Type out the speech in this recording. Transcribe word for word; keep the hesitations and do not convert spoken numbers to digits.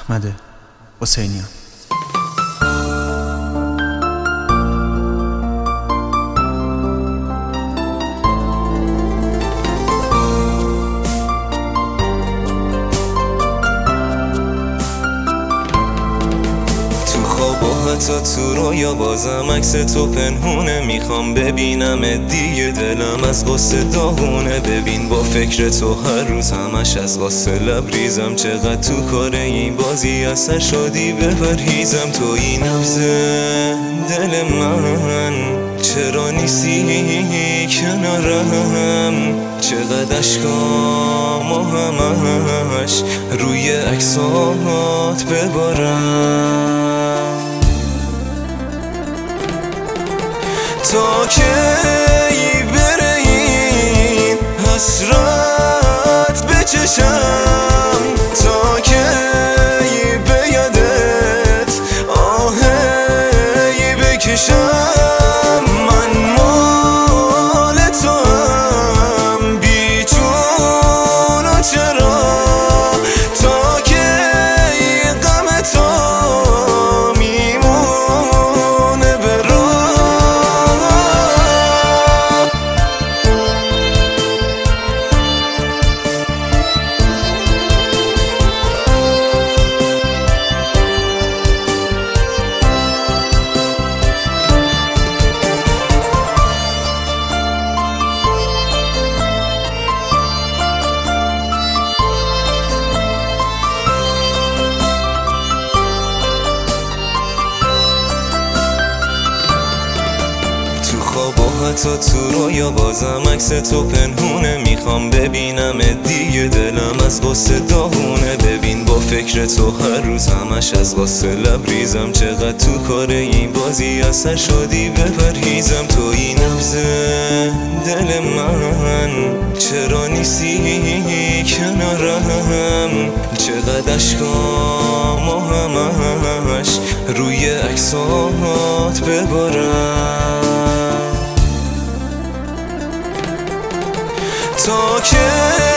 احمد حسینیان. حتی تو رویا بازم عکس تو پنهونه، میخوام ببینم دیگه، دلم از غصه داغونه. ببین با فکر تو هر روز همش از غصه لبریزم، چقدر تو کار این بازی اثر شدی بپرهیزم. تو این نبض دل من چرا نیستی کنارم، چقدر اشکام و همش روی عکسات ببارم. تا کی بره این حسرت بچشم، تا کی به یادت آهی بکشم. من مال تو هم بیچون و چرا، تا کی غم تو میمونه به خوابا حتی تو رویا بازم عکس تو پنهونه، میخوام ببینم دیگه، دلم از غصه داغونه. ببین با فکر تو هر روز همش از غصه لبریزم، چقدر تو کار این بازی اثر شدی بپرهیزم. تو این نبض دل من چرا نیستی کنارم، چقدر اشکام و همش روی عکسات ببارم. تا کی